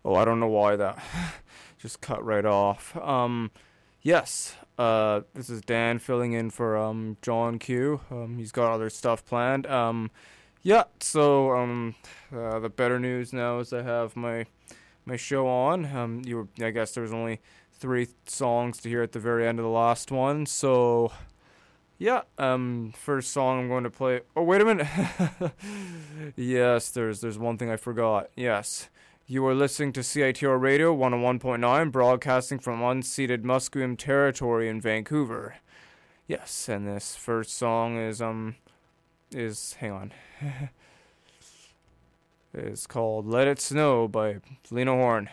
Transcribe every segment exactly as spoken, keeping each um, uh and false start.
Oh, I don't know why that just cut right off. Um, yes, uh, this is Dan filling in for um John Q. Um, he's got other stuff planned. Um, yeah. So um, uh, the better news now is I have my my show on. Um, you were, I guess there was only three songs to hear at the very end of the last one. So yeah. Um, first song I'm going to play. Oh, wait a minute. Yes, there's there's one thing I forgot. Yes. You are listening to C I T R Radio one oh one point nine, broadcasting from unceded Musqueam territory in Vancouver. Yes, and this first song is, um, is, hang on, is called Let It Snow by Lena Horne.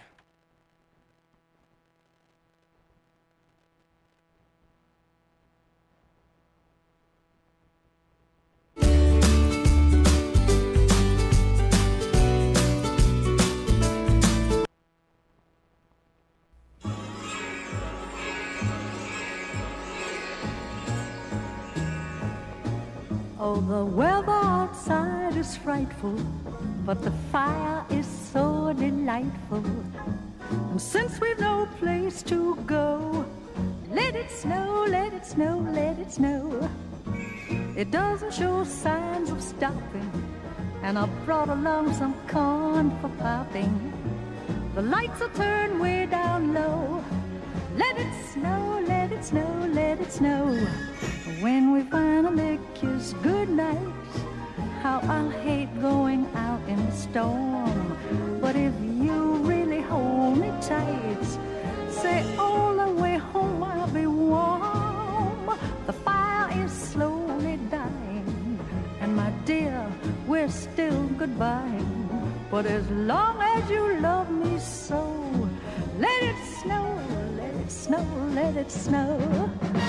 Oh, the weather outside is frightful, but the fire is so delightful. And since we've no place to go, let it snow, let it snow, let it snow. It doesn't show signs of stopping, and I brought along some corn for popping. The lights are turned way down low. Let it snow, let it snow, let it snow. When we finally kiss goodnight, how I'll hate going out in the storm. But if you really hold me tight, say all the way home I'll be warm. The fire is slowly dying, and my dear, we're still goodbye. But as long as you love me so, let it snow, let it snow, let it snow.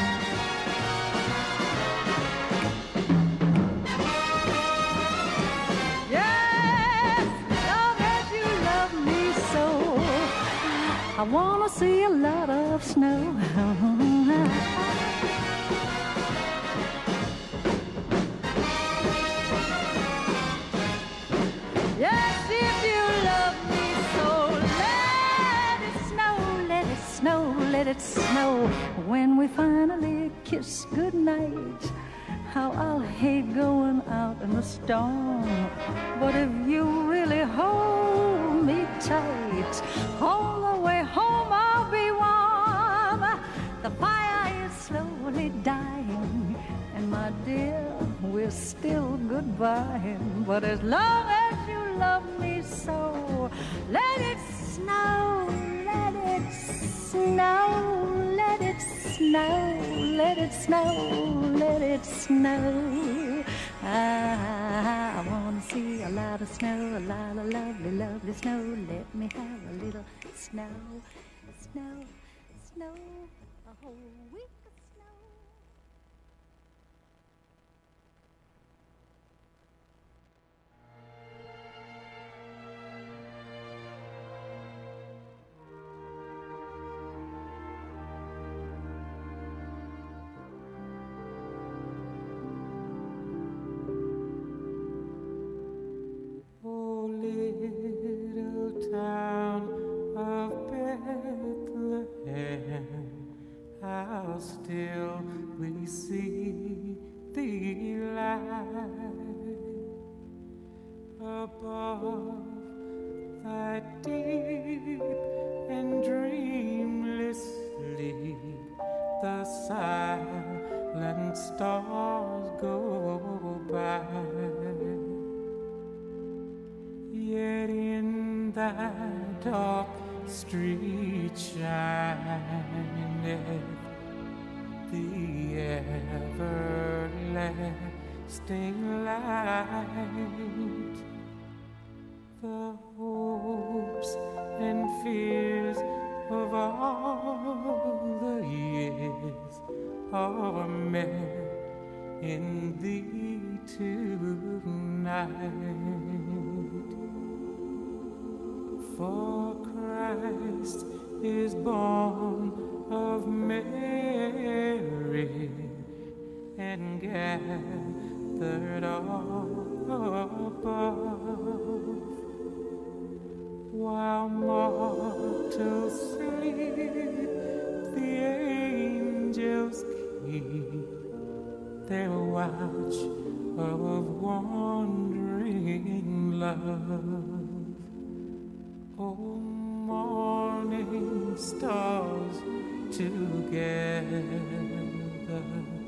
I wanna see a lot of snow. Yes, if you love me so, let it snow, let it snow, let it snow. When we finally kiss goodnight, how I'll hate going out in the storm. But if you really hold me tight, all the way home I'll be warm. The fire is slowly dying, and my dear, we're still goodbye. But as long as you love me so, let it snow, let it snow, let it snow, let it snow, let it snow. I, I wanna see a lot of snow, a lot of lovely, lovely snow. Let me have a little snow, snow, snow, a whole week of snow. Little town of Bethlehem, how still we see thee lie above thy deep and dreamless sleep. The silent stars go by. Yet in that dark street shineth the everlasting light. The hopes and fears of all the years are met in thee tonight. For Christ is born of Mary and gathered all above. while mortals sleep, the angels keep their watch of wandering love. Oh, morning stars together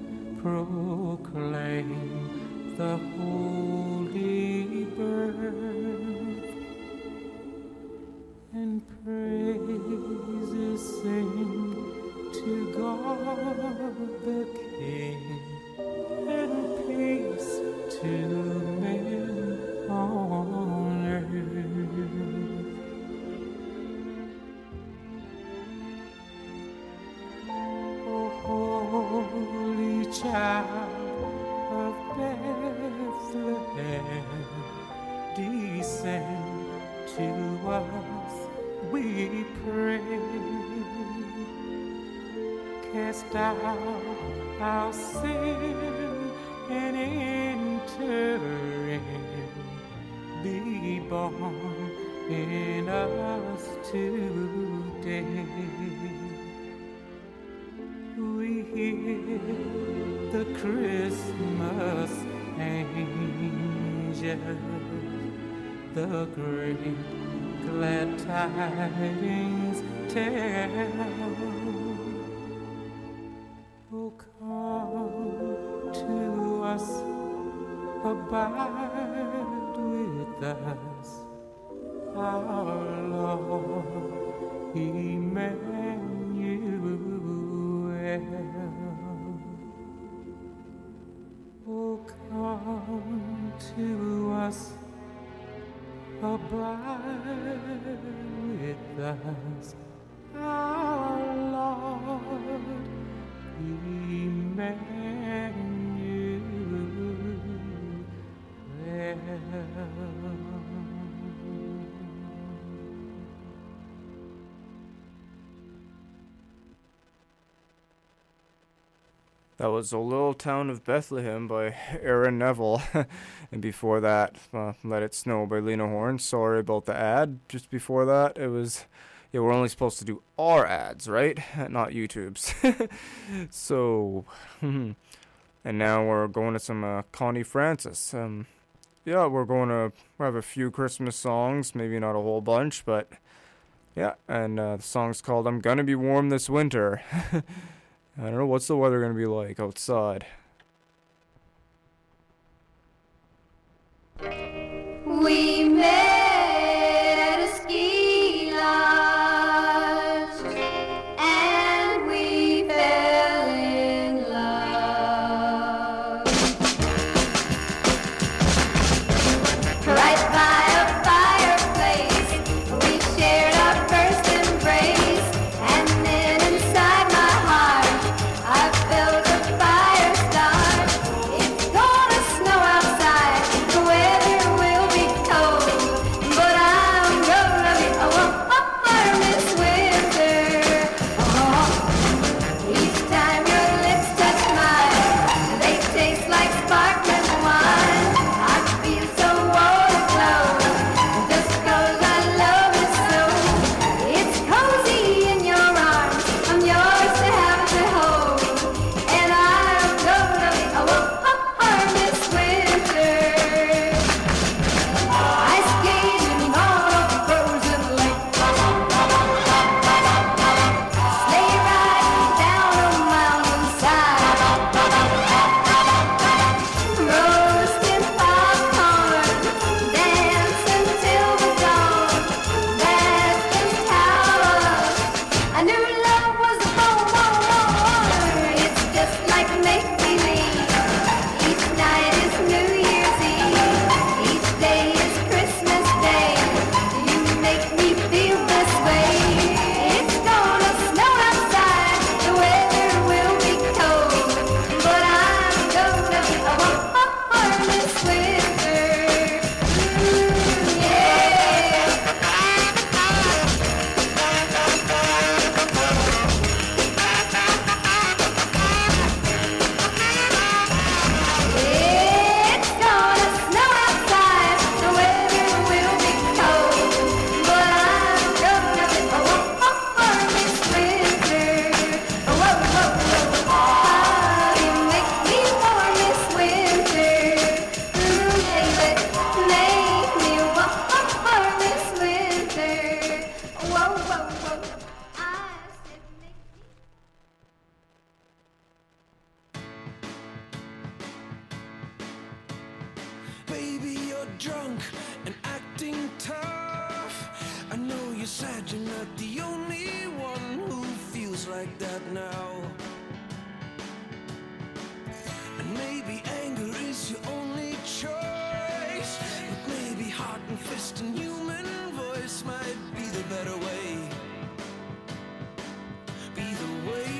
proclaim the holy birth, and praises sing to God the King, and peace to men on earth. Oh, holy child of Bethlehem, descend to us, we pray. Cast out our sin and enter in. Be born in us today. We hear the Christmas angel, the great glad tidings tell. Oh, come to us, abide with us, our Lord Emmanuel. Oh, come to us, abide with us, our Lord Emmanuel. That was A Little Town of Bethlehem by Aaron Neville. And before that, uh, Let It Snow by Lena Horne. Sorry about the ad. Just before that, it was... Yeah, we're only supposed to do our ads, right? Not YouTube's. So... and now we're going to some uh, Connie Francis. Um, yeah, we're going to have a few Christmas songs. Maybe not a whole bunch, but... Yeah, and uh, the song's called I'm Gonna Be Warm This Winter. I don't know, what's the weather going to be like outside? We met at a ski lodge and we fell in love. Right by a fireplace, we shared our first embrace, and then inside my heart I felt a fire start. drunk and acting tough. I know you're sad, you're not the only one who feels like that now. And maybe anger is your only choice, but maybe heart and fist and human voice might be the better way. Be the way.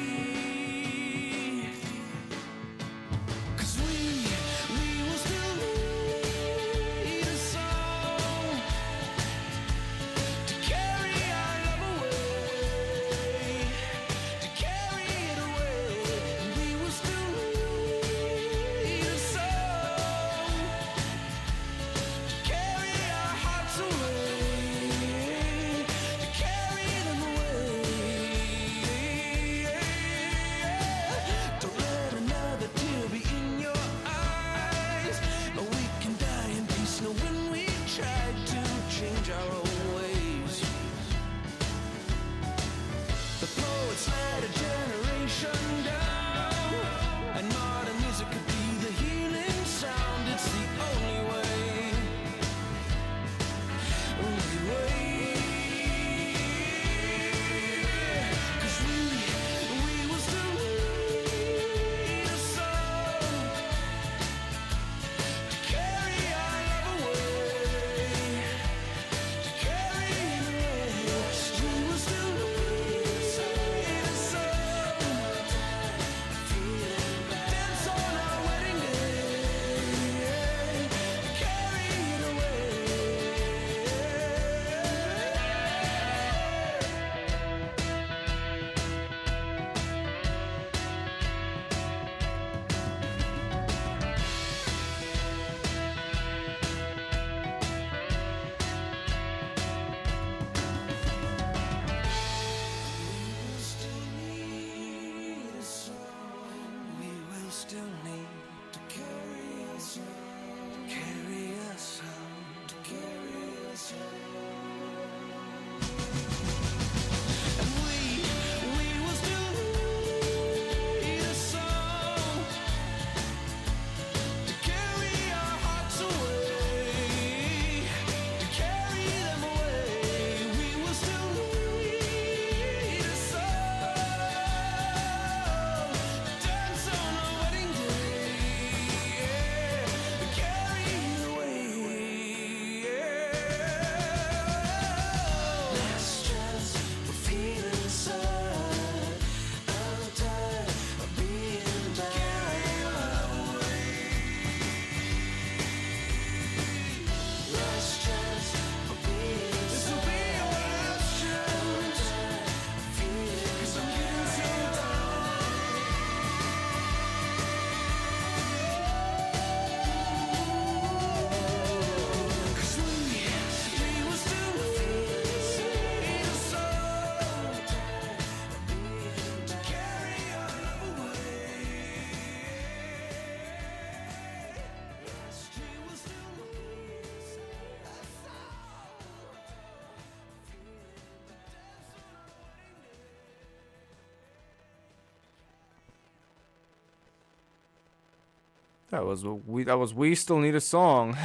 That was we. That was "We Still Need a Song"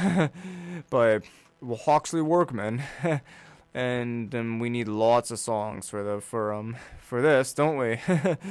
by Hawksley Workman, and um, we need lots of songs for the for um for this, don't we?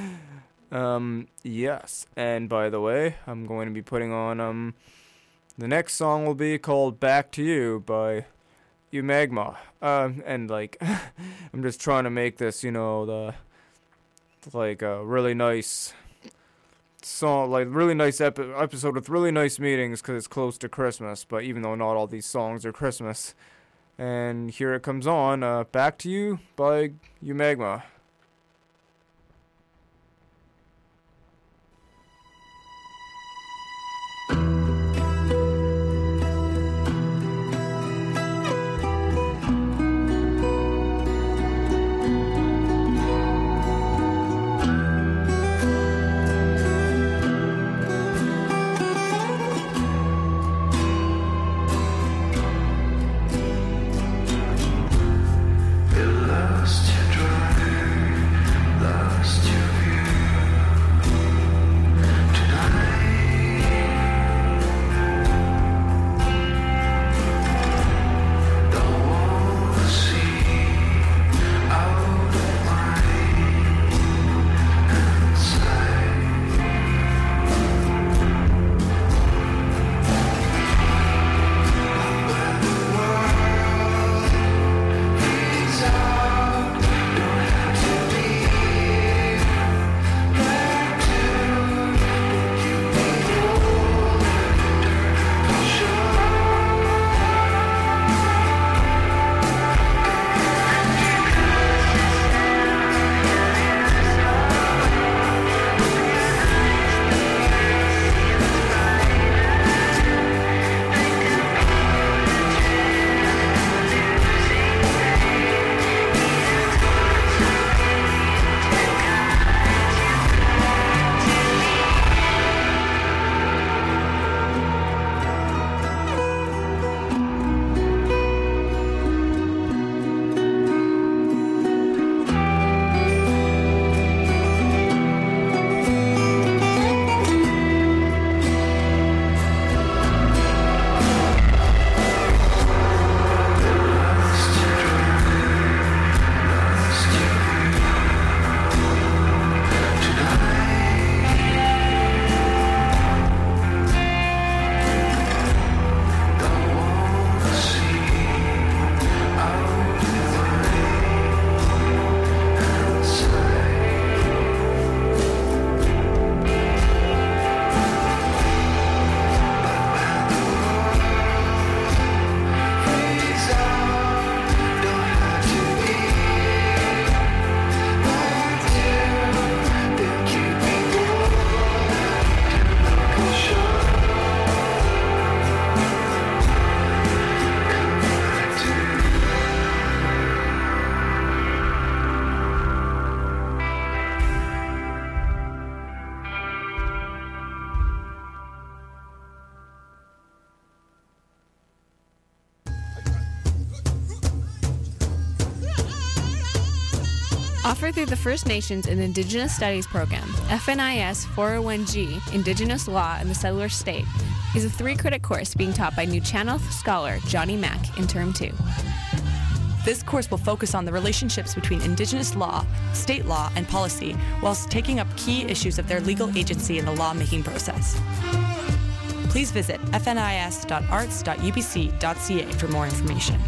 um yes. And by the way, I'm going to be putting on um the next song will be called "Back to You" by Umagma. Um and like I'm just trying to make this, you know, the like a really nice song, like really nice epi- episode with really nice meetings because it's close to Christmas, but even though not all these songs are Christmas. And here it comes on, uh, "Back to You" by Umagma. Lost your drive. Offered through the First Nations and Indigenous Studies program, F N I S four oh one G, Indigenous Law in the Settler State, is a three-credit course being taught by New Channel scholar Johnny Mack in Term two. This course will focus on the relationships between Indigenous law, state law, and policy, whilst taking up key issues of their legal agency in the lawmaking process. Please visit f n i s dot arts dot u b c dot c a for more information.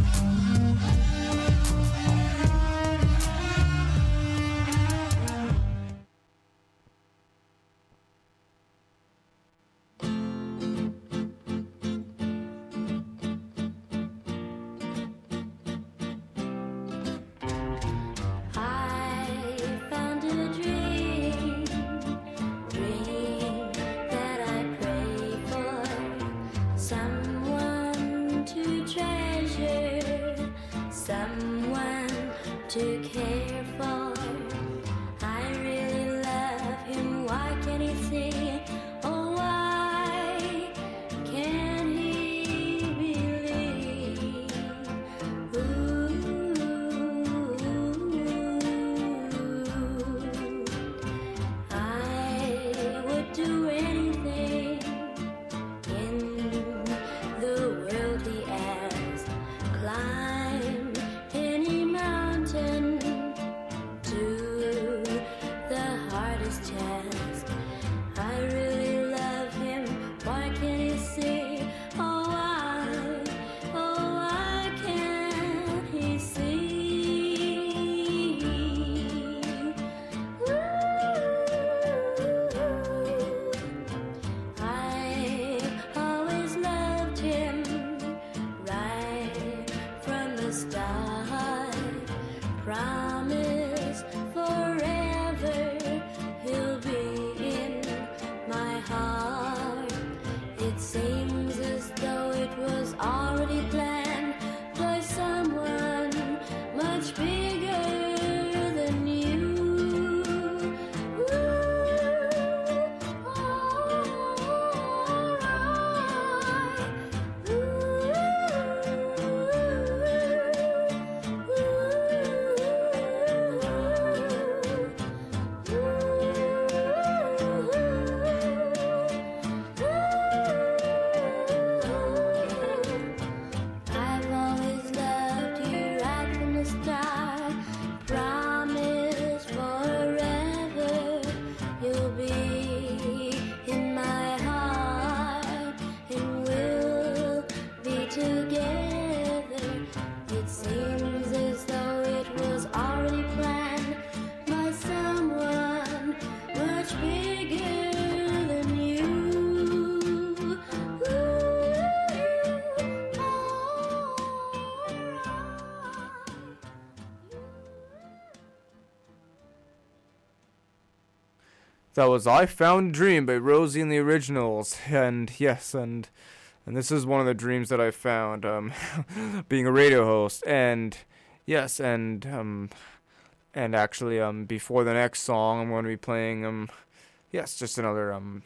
That was I Found a Dream by Rosie and the Originals. And yes, and and this is one of the dreams that I found, um, being a radio host. And yes, and um, and actually, um, before the next song, I'm going to be playing, um, yes, just another, um,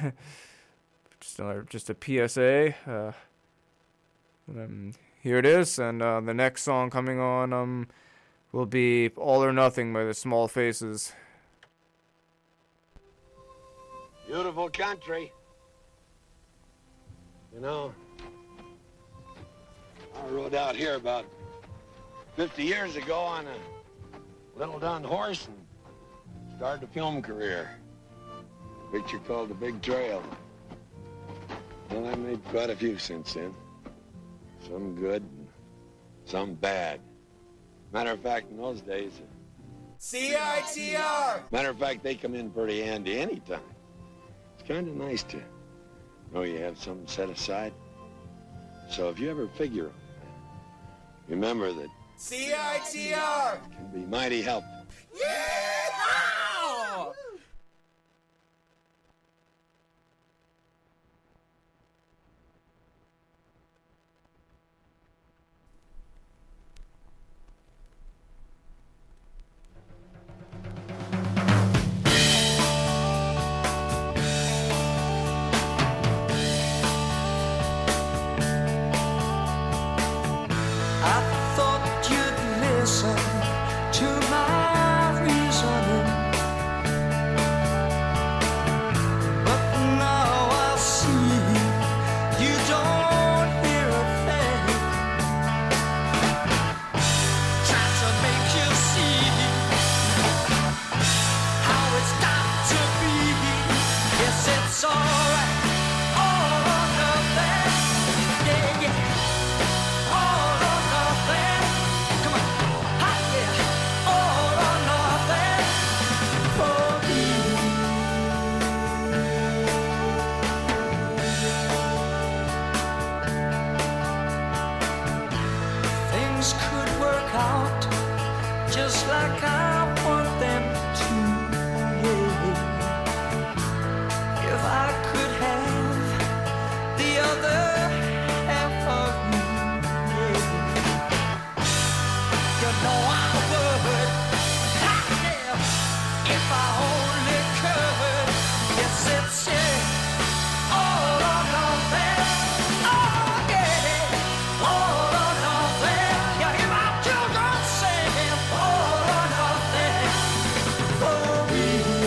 just another, just a P S A. Uh, um, here it is, and uh, the next song coming on, um, will be All or Nothing by the Small Faces. Beautiful country. You know, I rode out here about fifty years ago on a little dun horse and started a film career. A picture called The Big Trail. Well, I made quite a few since then. Some good, and some bad. Matter of fact, in those days... C I T R! Matter of fact, they come in pretty handy anytime. It's kind of nice to know you have something set aside. So if you ever figure on that, remember that C I T R can be mighty helpful. Yeah! I thought you'd listen to my just like I want them to. Yeah. If I could have the other half of you, yeah. You know I would. Ha, yeah. If I only could. Yes, it's yeah. All or nothing. Oh yeah. All or nothing. You hear my children sing. All or nothing for me.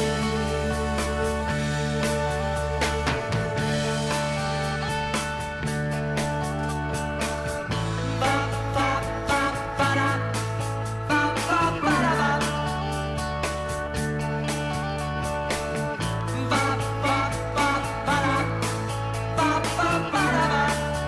Ba ba ba ba da. Ba ba ba da ba. Ba ba ba ba da. Ba ba ba da ba.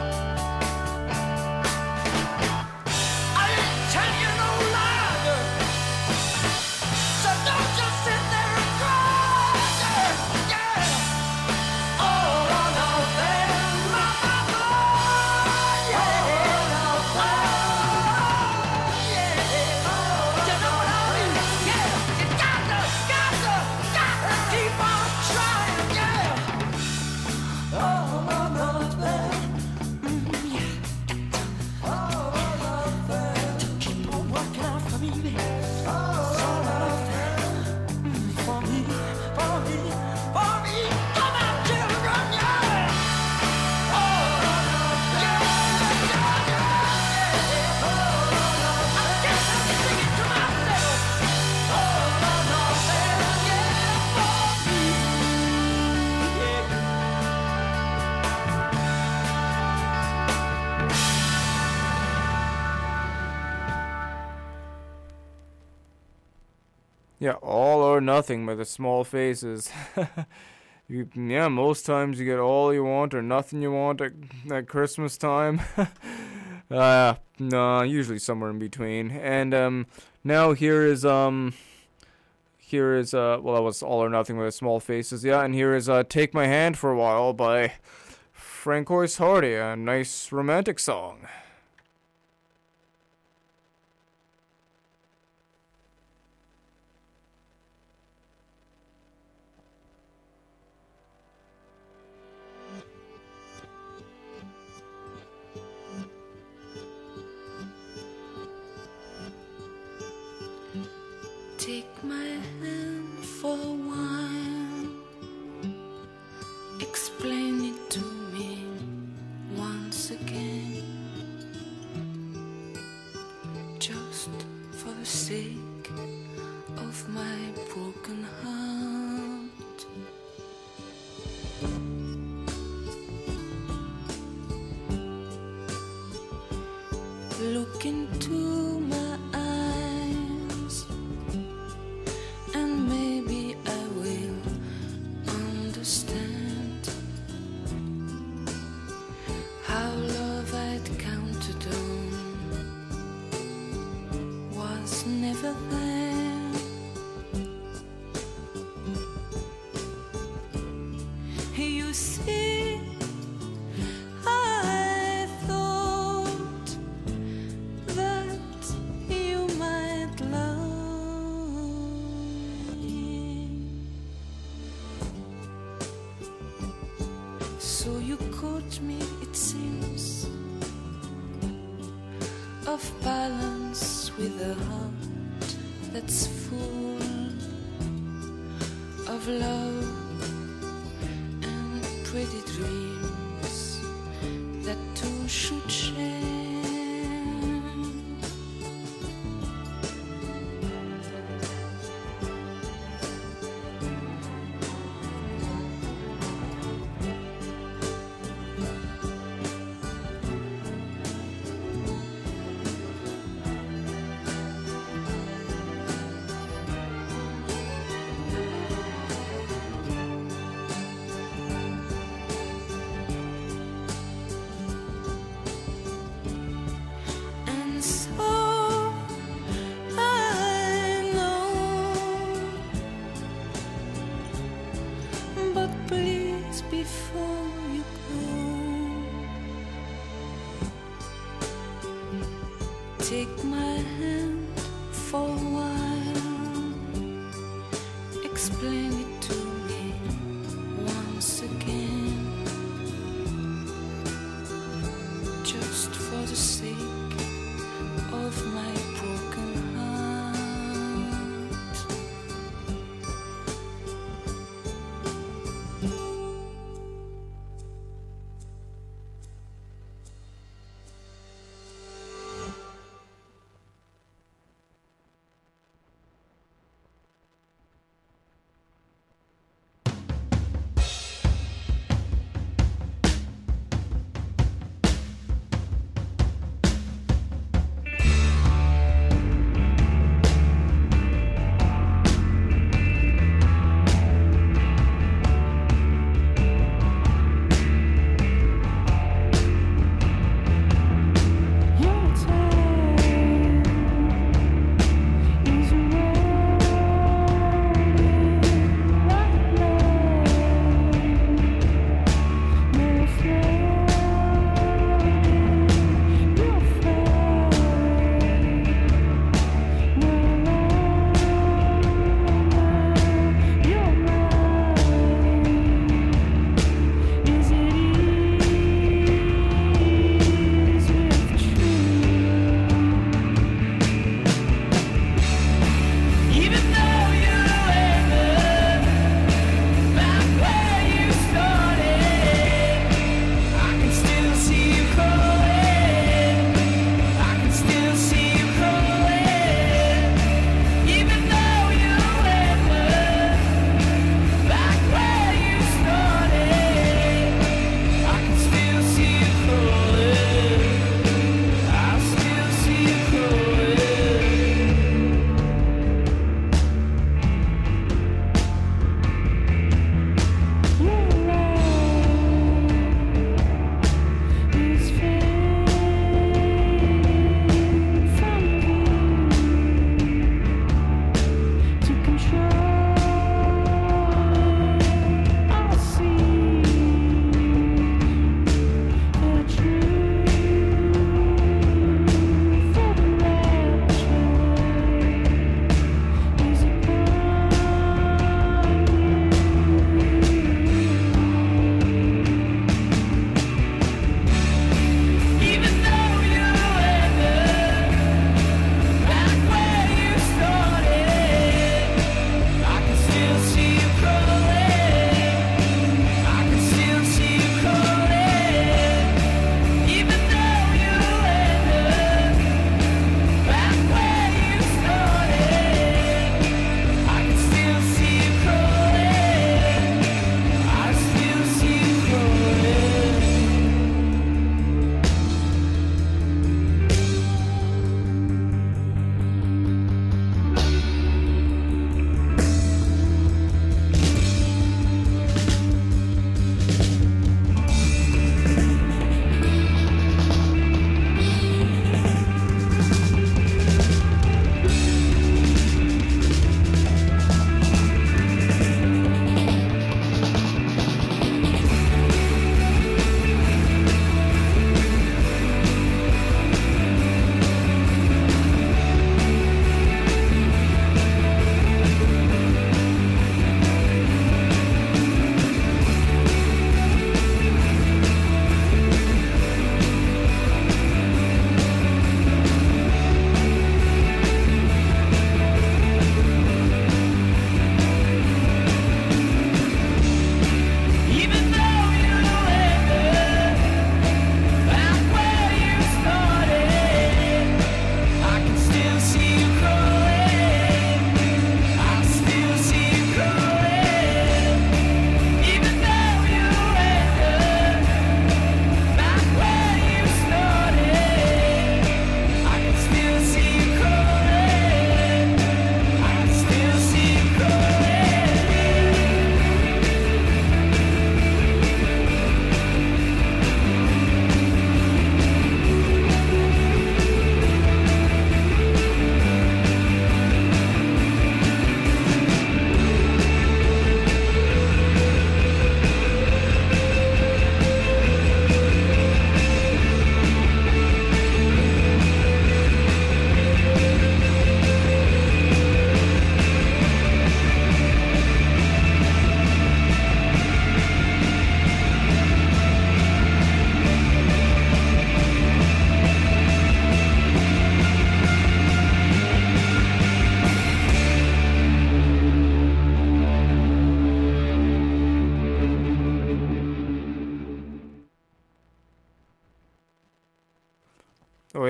I didn't tell you no lie, girl. So don't just sit there and cry, girl. Yeah. All or nothing, my mama. Yeah. Yeah. You know what I mean? Yeah. You gotta, gotta, gotta keep on trying, yeah. All or nothing. Mm, yeah. All or nothing. Keep on working out for me, baby. All or nothing. Mm, for me, for me, for me. Come on, children, yeah. All or nothing. Yeah, yeah, yeah. All or nothing. I guess I'm singing to myself. All or nothing, yeah, for me, yeah. Yeah, All or Nothing by the Small Faces. You, yeah, most times you get all you want or nothing you want at, at Christmas time. uh, no, usually somewhere in between. And um, now here is um, here is uh, well, that was All or Nothing by the Small Faces. Yeah, and here is uh, Take My Hand for a While by Francois Hardy, a nice romantic song. Take my hand for a while. Explain it to me once again. Just for the sake of my broken heart. Look into my eyes, and maybe I will understand how love I'd counted on was never there. You see, I thought that you might love me. So you caught me, it seems, of balance with a heart that's full of love and pretty dreams that two should share. explain it to me once again, just for the sake of my broken heart.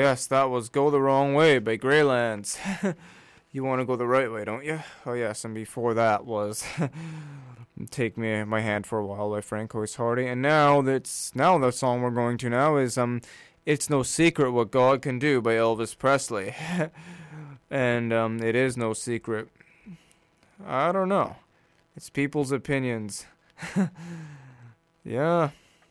yes, that was Go the Wrong Way by Greylands. You want to go the right way, don't you? Oh, yes, and before that was Take Me My Hand for a While by Francois Hardy. And now that's now the song we're going to now is um, It's No Secret What God Can Do by Elvis Presley. And um, it is no secret. I don't know. It's people's opinions. Yeah.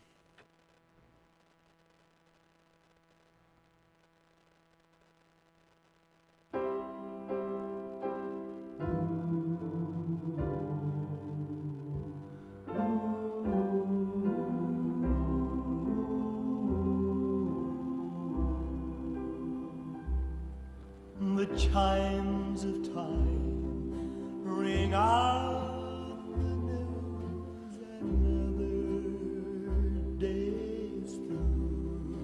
The chimes of time ring out the news, another day's through.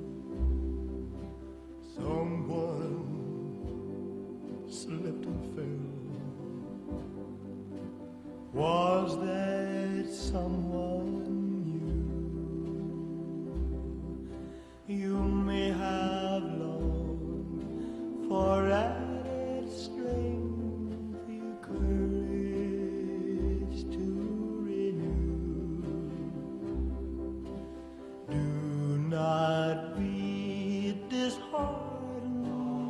Someone slipped and fell. Was that someone you? You may have longed for added strength, your courage to renew. Do not be disheartened,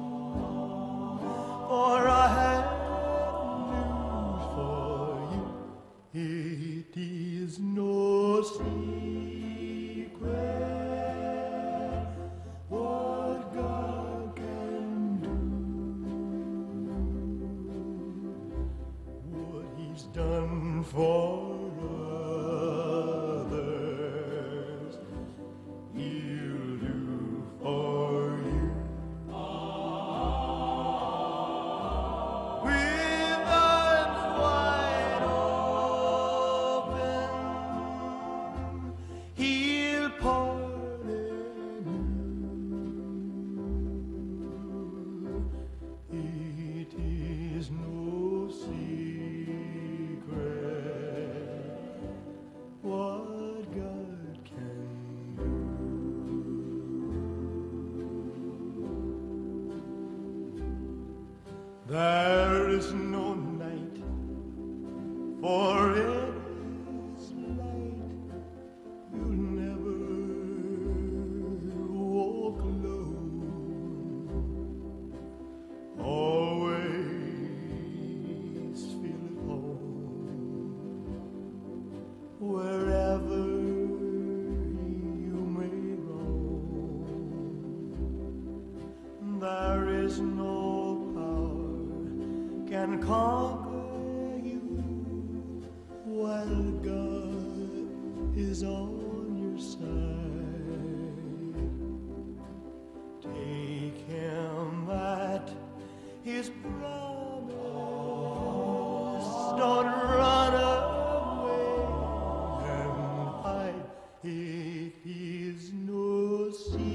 for I have news for you. It is no secret what God can do. What He's done for others, He'll do for you. With arms wide open, He'll pardon you. It is no secret what God can do. There is no night, for it is light. You'll never walk alone. Always feel at home wherever you may roam. There is no can conquer you while God is on your side. Take Him at His promise. Don't run away and hide. It is no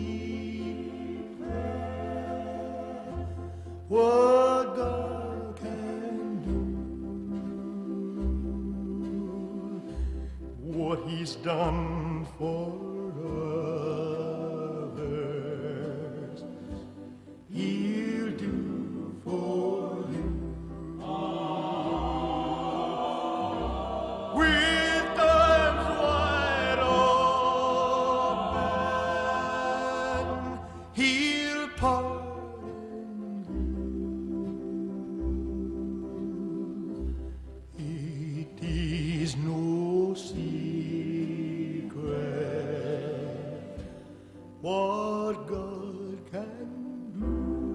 secret what God can do. What He's done for others, He'll do for you. With arms wide open, He'll pardon you. It is no secret what God can do.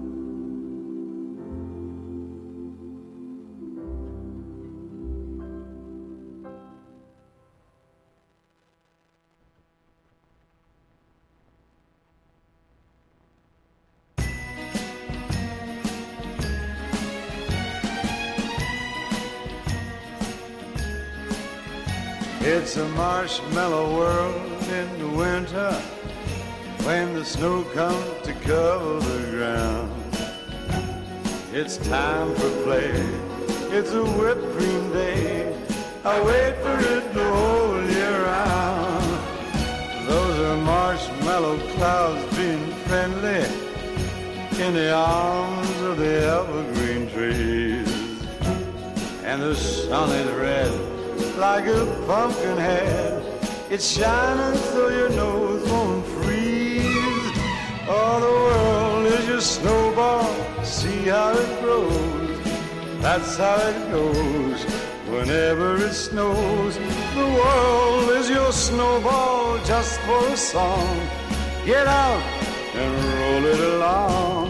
It's a marshmallow world in the winter when the snow comes to cover the ground. It's time for play. It's a whipped cream day. I wait for it the whole year round. Those are marshmallow clouds being friendly in the arms of the evergreen trees. And the sun is red like a pumpkin head. It's shining so your nose won't freeze. Oh, the world is your snowball, see how it grows. That's how it goes whenever it snows. The world is your snowball just for a song. Get out and roll it along.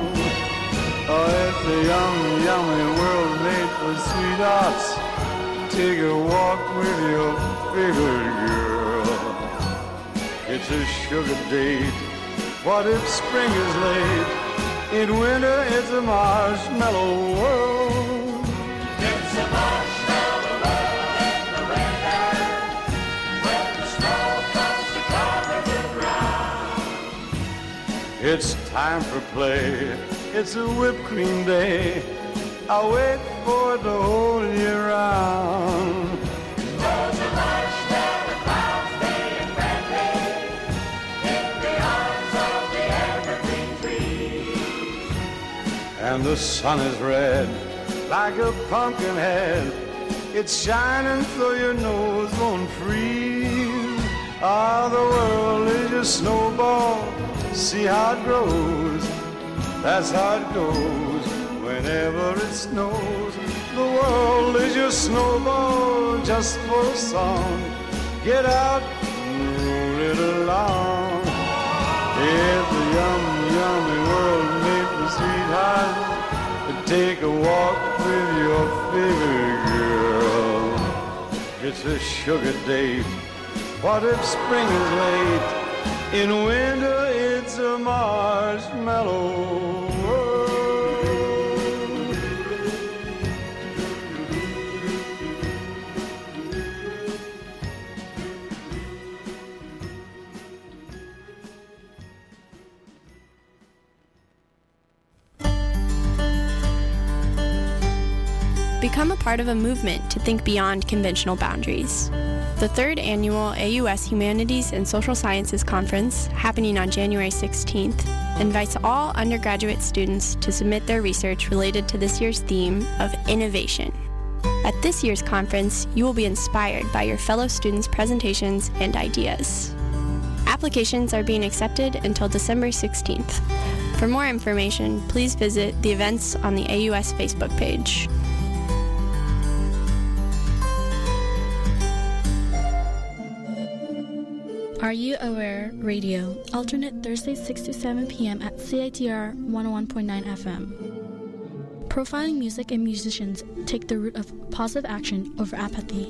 Oh, it's a yummy, yummy world made for sweethearts. Take a walk with your favorite girl. It's a sugar date. What if spring is late? In winter, it's a marshmallow world. It's a marshmallow world in the winter, when the snow comes to cover the ground. It's time for play. It's a whipped cream day. I'll wait for it the whole year round. Those are marshmallow clouds, being friendly in the arms of the evergreen trees. And the sun is red like a pumpkin head. It's shining so your nose won't freeze. Ah, the world is your snowball, see how it grows. That's how it goes whenever it snows. The world is your snowball just for a song. Get out and roll it along. It's a yummy, yummy world made for sweethearts. Take a walk with your favorite girl. It's a sugar date. What if spring is late? In winter, it's a marshmallow world. Become a part of a movement to think beyond conventional boundaries. The third annual A U S Humanities and Social Sciences Conference, happening on January sixteenth, invites all undergraduate students to submit their research related to this year's theme of innovation. At this year's conference, you will be inspired by your fellow students' presentations and ideas. Applications are being accepted until December sixteenth. For more information, please visit the events on the A U S Facebook page. Are You Aware Radio, alternate Thursdays six to seven p.m. at C I T R one oh one point nine F M. Profiling music and musicians take the route of positive action over apathy.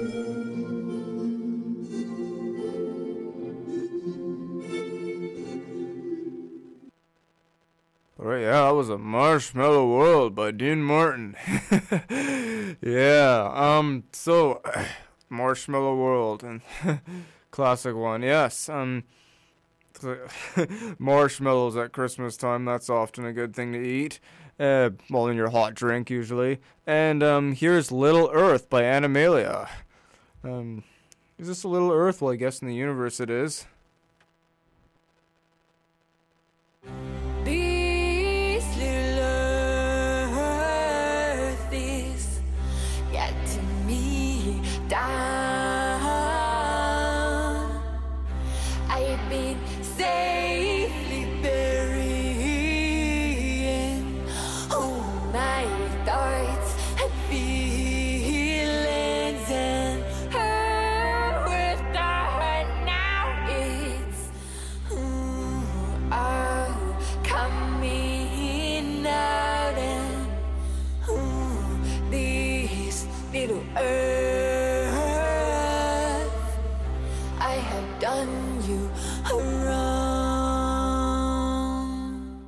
Alright, yeah, that was a Marshmallow World by Dean Martin. yeah, um, so, Marshmallow World, and classic one, yes, um, marshmallows at Christmas time, that's often a good thing to eat, uh, well, in your hot drink, usually, and, um, here's Little Earth by Animalia. Um, is this a Little Earth? Well, I guess in the universe it is. Down. I've been safely burying all my thoughts and feelings, and with the hurt now it's mm, all coming out, and mm, this little earth. Done you wrong.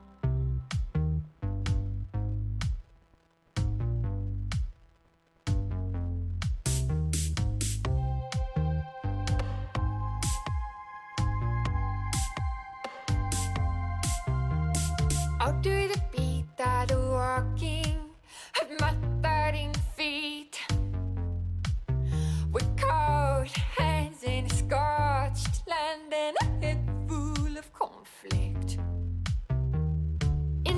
Out to the beat that walking of my thudding feet, with cold hands in a scorched land and a head full of conflict.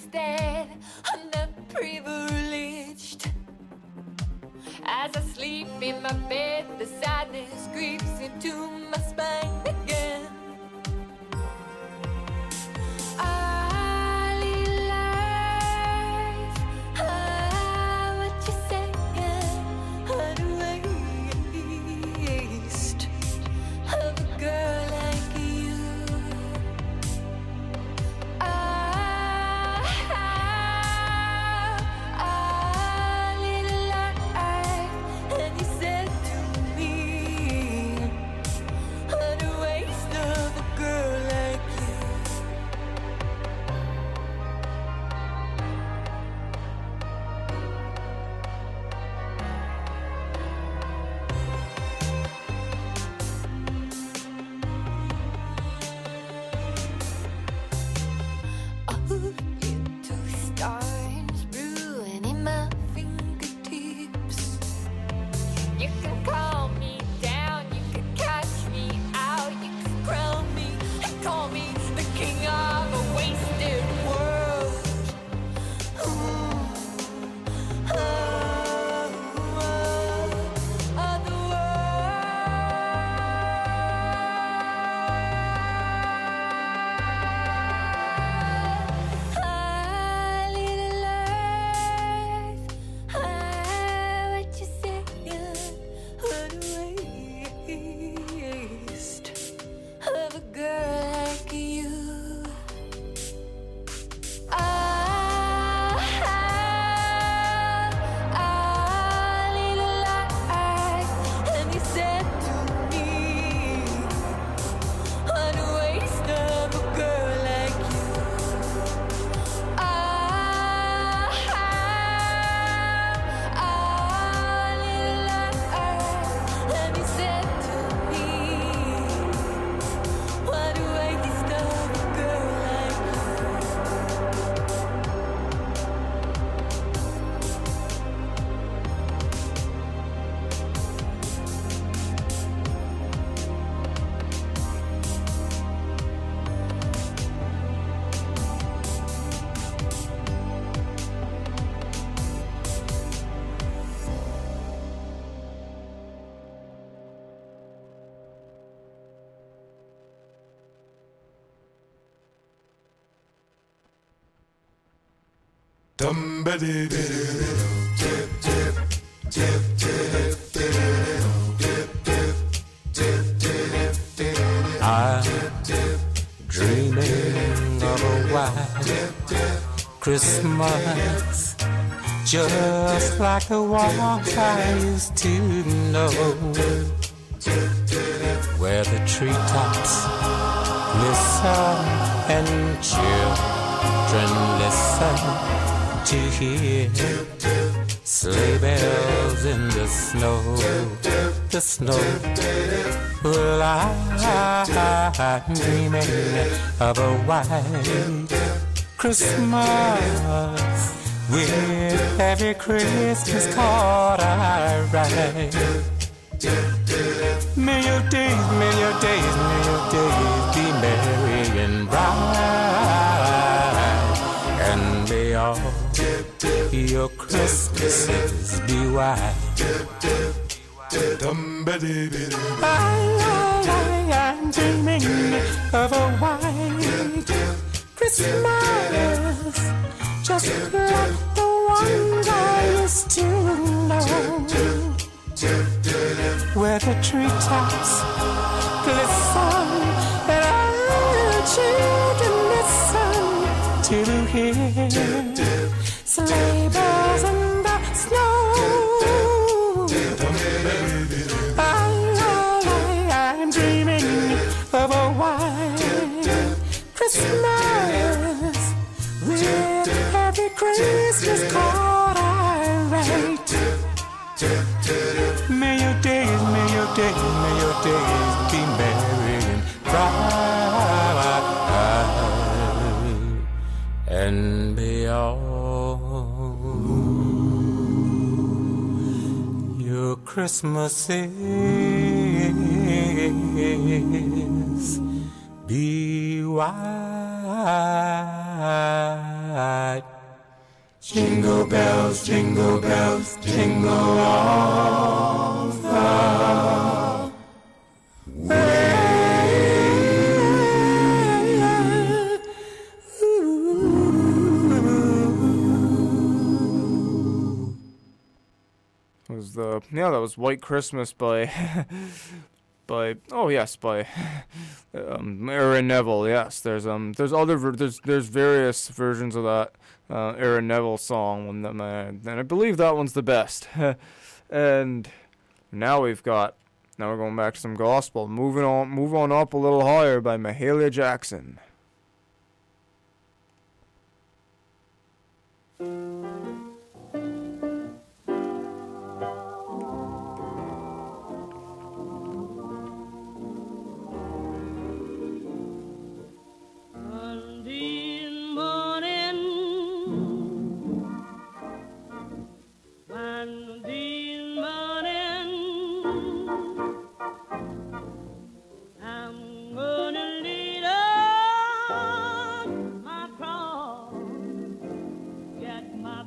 instead underprivileged. As I sleep in my bed, the sadness creeps into my spine again. I lead life, ah, what you saying? What a waste of a girl like you. I, I, I lead a life, and you said to me, what a waste of a girl like you. Little stars brewing in my fingertips. You can calm me down, you can catch me out, you can crown me and call me the king of a wasted world. Ooh. Oh, oh, of the I lead a life, I, what you saying? What a waste of a girl like you. I, I lead a life, and you said to me, what a waste of a girl like you. I, I lead a life, and you said to me, what a waste of a girl like you. Dum ba dee dee dip dip dip dip I'm dreaming of a white Christmas, just like the one I used to know, where the treetops glisten and children listen to hear sleigh bells in the snow, the snow. Well, I'm dreaming of a white Christmas, with every Christmas card I write. May your days, may your days, may your days be merry and bright, and may all your Christmases be white. I, I, I'm dreaming of a white Christmas, just like the ones I used to know, where the treetops glisten and our children listen to hear sleigh bells in the snow. I, I, I'm dreaming of a white Christmas, with every Christmas card I write. May your days, may your days, may your days be merry and bright, and may all your Christmases be white. Jingle bells, jingle bells, jingle all the way. Was the yeah that was White Christmas by by oh yes by um, Aaron Neville. Yes, there's um there's other ver- there's there's various versions of that uh, Aaron Neville song, and, um, uh, and I believe that one's the best. And now we've got now we're going back to some gospel. Moving on, move on up a little higher by Mahalia Jackson. My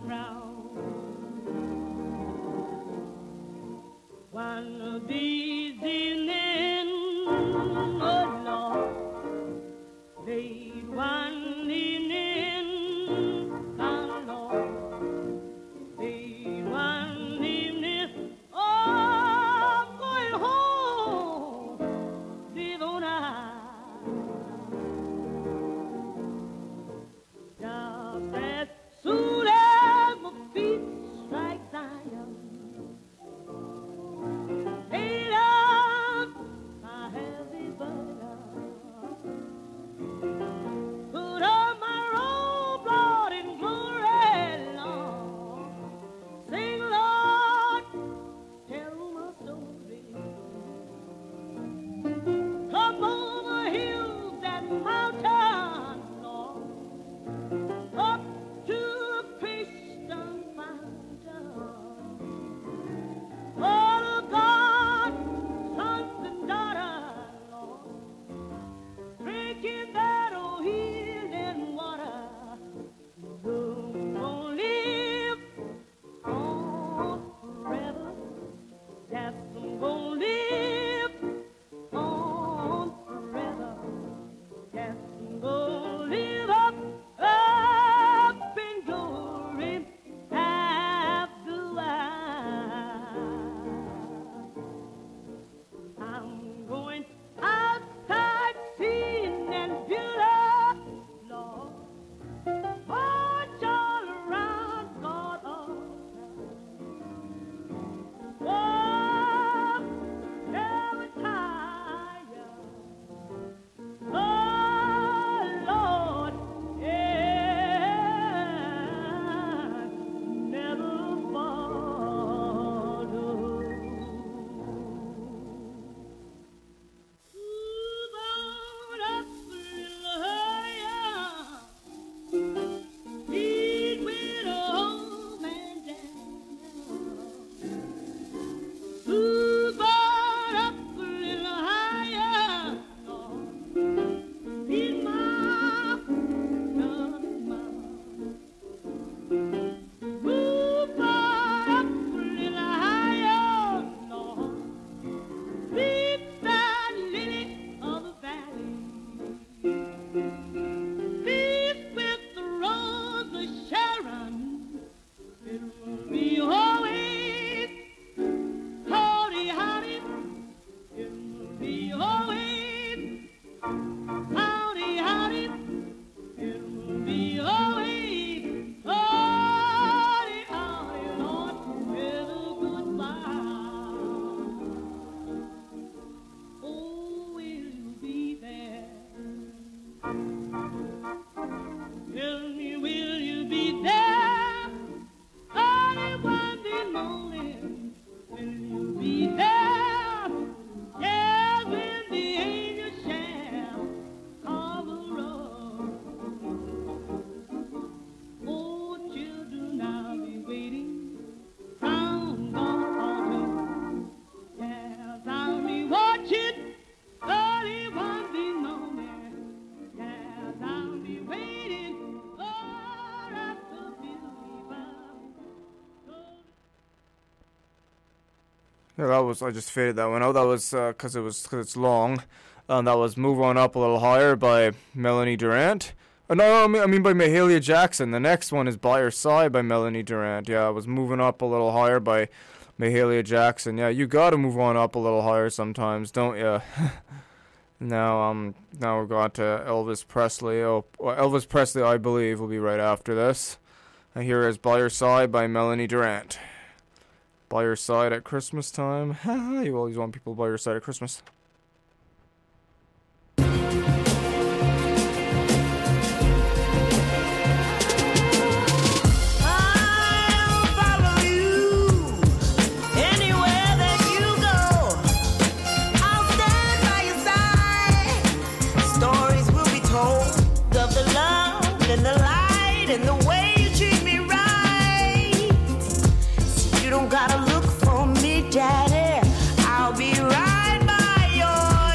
Yeah, that was, I just faded that one out. That was because uh, it was, because it's long. Um, that was Move On Up a Little Higher by Melanie Durrant. Uh, no, I mean, I mean by Mahalia Jackson. The next one is By Your Side by Melanie Durrant. Yeah, I was Moving Up a Little Higher by Mahalia Jackson. Yeah, you gotta move on up a little higher sometimes, don't you? now, um, now we're going to Elvis Presley. Oh, well, Elvis Presley, I believe, will be right after this. And here is By Your Side by Melanie Durrant. By your side at Christmas time. You always want people by your side at Christmas. Daddy, I'll be right by your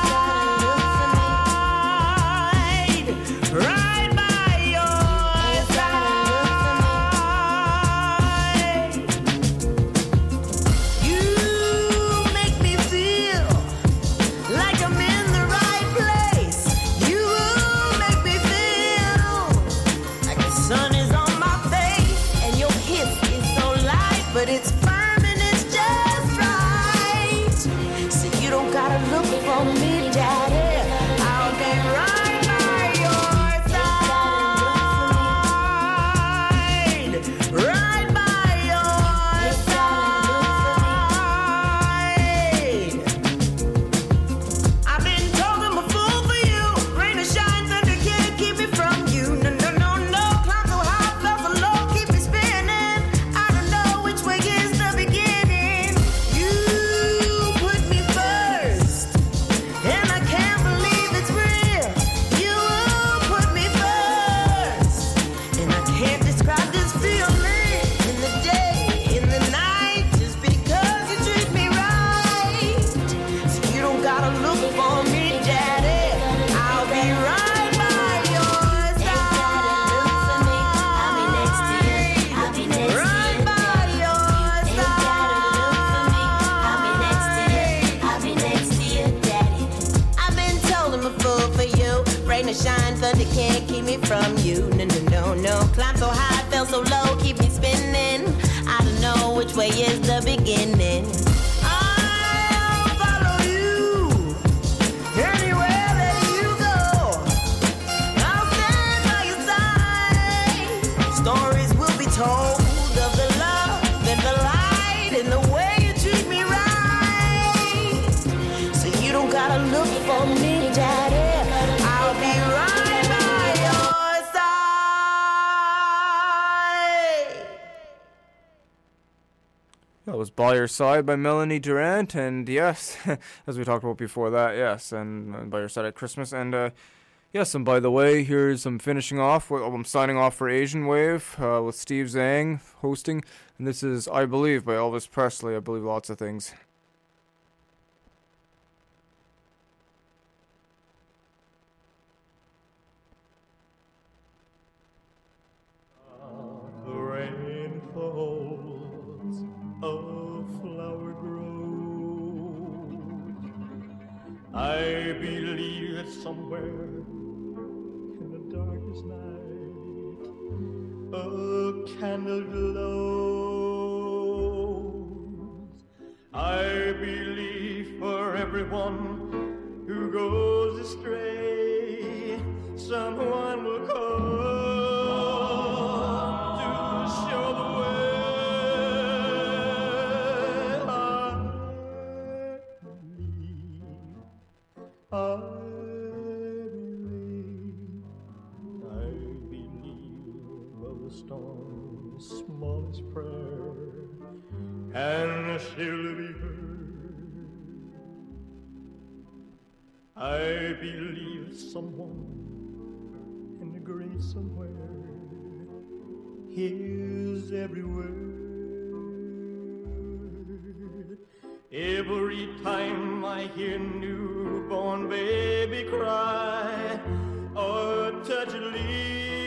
side, right by your side. You make me feel like I'm in the right place. You make me feel like the sun is on my face, and your kiss is so light, but it's gotta look for me, Daddy. I'll be right by your side, right by your side. I've been told I'm a fool for you. Rain or shine, thunder can't keep me from you. No, no, no, no. Climb so high, fell so low, keep me spinning. I don't know which way is the beginning. You put me first. And I can't believe it's real. You put me first. And I can't describe this feeling in the day, in the night, just because you treat me right. So you don't gotta look for me, Daddy. I'll be right by your side. I'll be next to you. I'll be next to you. Right by your side. I'll be next to you. I'll be next to you, Daddy. I've been told I'm a fool for you. Rain or shine, thunder can't keep me from you. No, no, no, no. Climb so high, fell so low, keep me spinning. I don't know which way is the beginning. I'll follow you anywhere that you go. I'll stand by your side. Stories will be told of the love and the light and the way you treat me right. So you don't gotta look for me, Daddy. I'll be right by your side. That was By Your Side by Melanie Durrant, and yes, as we talked about before that, yes, and, and By Your Side at Christmas, and uh, yes, and by the way, here's I'm finishing off, with, I'm signing off for Asian Wave uh, with Steve Zhang hosting, and this is I Believe by Elvis Presley. I believe lots of things. The rain falls, a flower grows. I believe that somewhere in the darkest night, a candle glows. I believe for everyone who goes astray, someone will come. I believe, I believe of the storm's smallest prayer, and she'll be heard. I believe someone in the grave somewhere hears every word. Every time I hear newborn baby cry or touch a leaf,